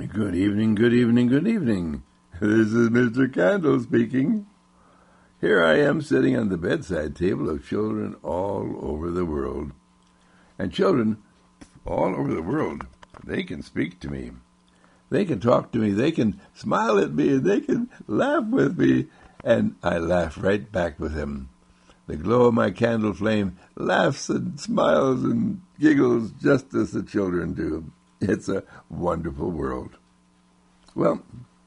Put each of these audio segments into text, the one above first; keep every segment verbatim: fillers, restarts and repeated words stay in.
Good evening, good evening, good evening. This is Mister Candle speaking. Here I am sitting on the bedside table of children all over the world. And children all over the world, they can speak to me. They can talk to me. They can smile at me. And they can laugh with me. And I laugh right back with them. The glow of my candle flame laughs and smiles and giggles just as the children do. It's a wonderful world. Well,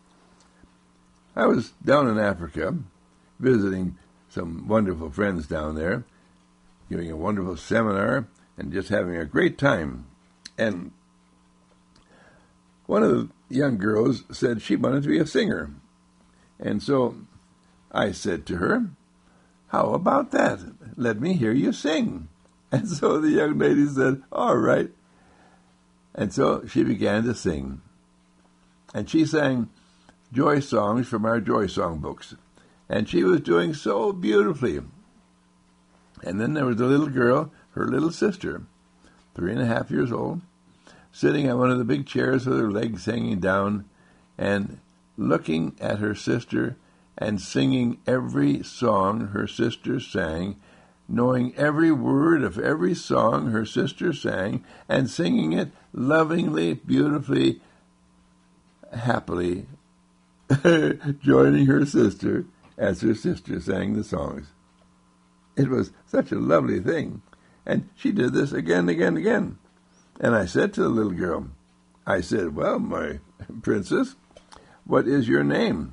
I was down in Africa visiting some wonderful friends down there, giving a wonderful seminar and just having a great time. And one of the young girls said she wanted to be a singer. And so I said to her, "How about that? Let me hear you sing." And so the young lady said, "All right." And so she began to sing. And she sang joy songs from our joy song books. And she was doing so beautifully. And then there was a little girl, her little sister, three and a half years old, sitting on one of the big chairs with her legs hanging down and looking at her sister and singing every song her sister sang, knowing every word of every song her sister sang, and singing it lovingly, beautifully, happily, joining her sister as her sister sang the songs. It was such a lovely thing. And she did this again and again and again. And I said to the little girl, I said, "Well, my princess, what is your name?"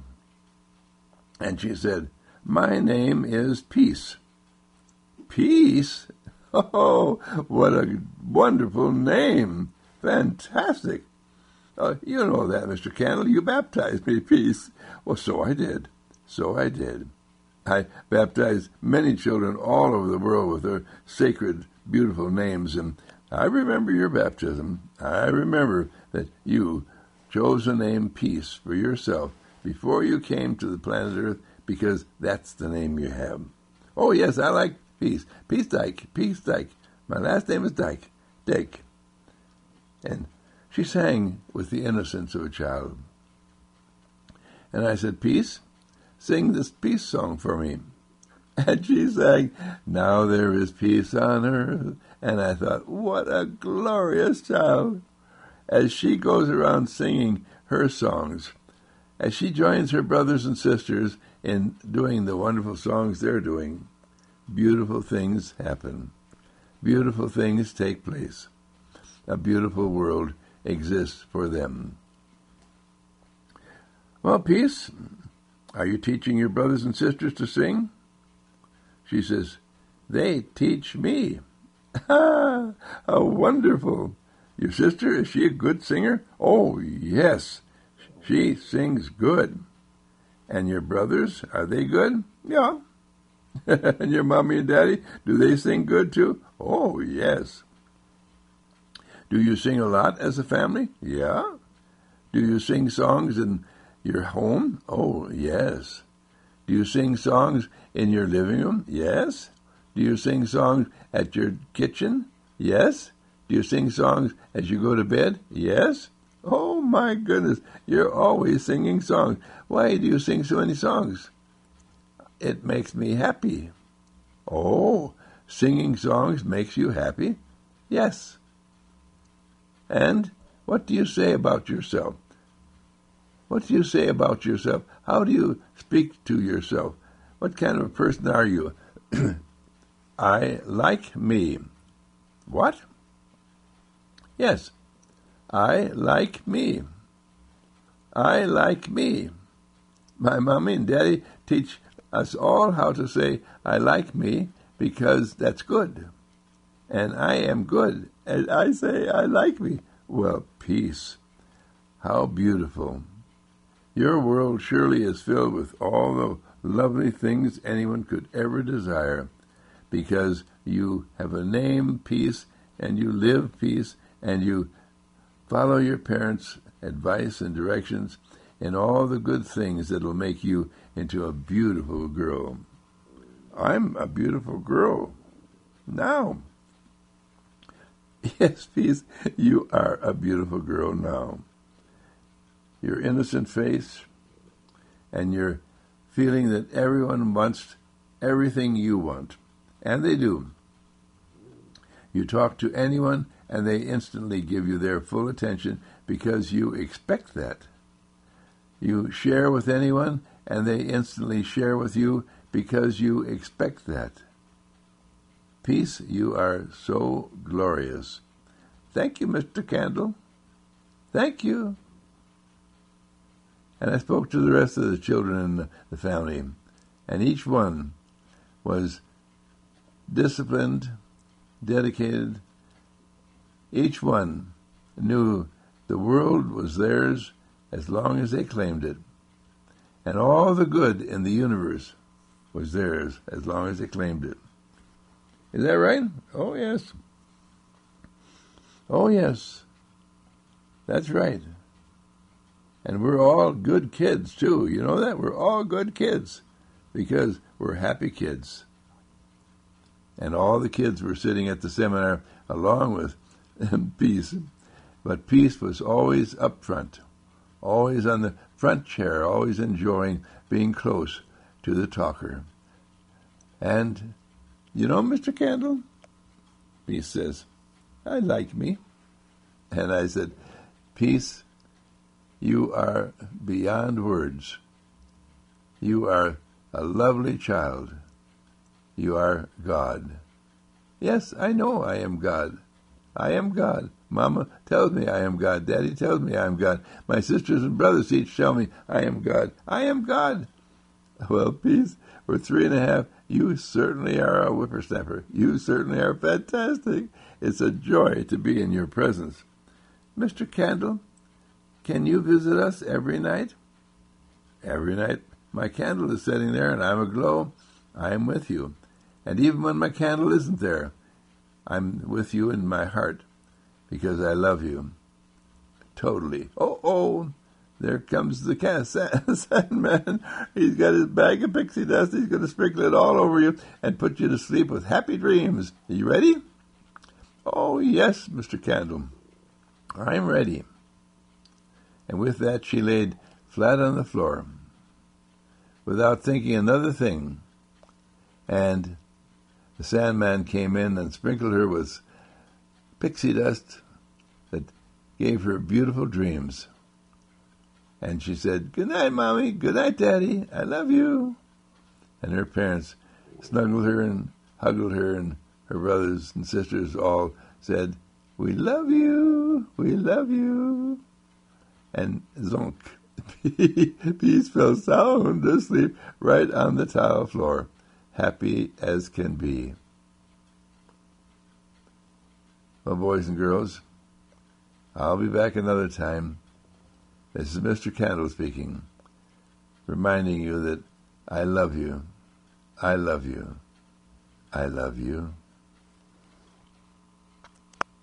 And she said, "My name is Peace." Peace? Oh, what a wonderful name. Fantastic. Uh, you know that, Mister Candle. You baptized me, Peace. Well, so I did. So I did. I baptized many children all over the world with their sacred, beautiful names, and I remember your baptism. I remember that you chose the name Peace for yourself before you came to the planet Earth, because that's the name you have. Oh, yes, I like Peace. Peace Dyke. Peace Dyke. My last name is Dyke. Dyke. And she sang with the innocence of a child. And I said, "Peace, sing this peace song for me." And she sang, "Now there is peace on earth." And I thought, what a glorious child. As she goes around singing her songs, as she joins her brothers and sisters in doing the wonderful songs they're doing, beautiful things happen. Beautiful things take place. A beautiful world exists for them. "Well, Peace, are you teaching your brothers and sisters to sing?" She says, "They teach me." Ah, how wonderful. Your sister, is she a good singer? Oh, yes, she sings good. And your brothers, are they good? Yeah. And your mommy and daddy, do they sing good too? Oh, yes. Do you sing a lot as a family? Yeah. Do you sing songs in your home? Oh, yes. Do you sing songs in your living room? Yes. Do you sing songs at your kitchen? Yes. Do you sing songs as you go to bed? Yes. Oh, my goodness, you're always singing songs. Why do you sing so many songs? It makes me happy. Oh, singing songs makes you happy? Yes. And what do you say about yourself? What do you say about yourself? How do you speak to yourself? What kind of a person are you? I like me. What? Yes, I like me. I like me. My mommy and daddy teach us all how to say, I like me, because that's good. And I am good. And I say, I like me. Well, Peace. How beautiful. Your world surely is filled with all the lovely things anyone could ever desire, because you have a name, Peace, and you live peace, and you follow your parents' advice and directions in all the good things that will make you into a beautiful girl. I'm a beautiful girl now. Yes, Peace, you are a beautiful girl now. your innocent face, and your feeling that everyone wants everything you want. And they do. You talk to anyone, and they instantly give you their full attention because you expect that. You share with anyone, and they instantly share with you because you expect that. Peace, you are so glorious. Thank you, Mister Candle. Thank you. And I spoke to the rest of the children in the family, and each one was disciplined, dedicated. Each one knew the world was theirs as long as they claimed it, and all the good in the universe was theirs as long as they claimed it. Is that right? Oh, yes. Oh, yes. That's right. And we're all good kids, too. You know that? We're all good kids because we're happy kids. And all the kids were sitting at the seminar along with Peace. But Peace was always up front, always on the front chair, always enjoying being close to the talker. And, you know, Mister Candle, Peace says, I like me. And I said, Peace, you are beyond words. You are a lovely child. You are God. Yes, I know I am God. I am God. Mama tells me I am God. Daddy tells me I am God. My sisters and brothers each tell me I am God. I am God. Well, Peace, for three and a half, you certainly are a whippersnapper. You certainly are fantastic. It's a joy to be in your presence. Mister Candle, can you visit us every night? Every night. My candle is sitting there and I'm aglow. I am with you. And even when my candle isn't there, I'm with you in my heart because I love you. Totally. Oh, oh, there comes the cat, Sandman. He's got his bag of pixie dust. He's going to sprinkle it all over you and put you to sleep with happy dreams. Are you ready? Oh, yes, Mister Candle. I'm ready. And with that, she laid flat on the floor without thinking another thing. And the Sandman came in and sprinkled her with pixie dust that gave her beautiful dreams. And she said, good night, Mommy. Good night, Daddy. I love you. And her parents snuggled her and hugged her, and her brothers and sisters all said, we love you. We love you. And zonk, Peace fell sound asleep right on the tile floor, happy as can be. Well, boys and girls, I'll be back another time. This is Mister Candle speaking, reminding you that I love you, I love you, I love you.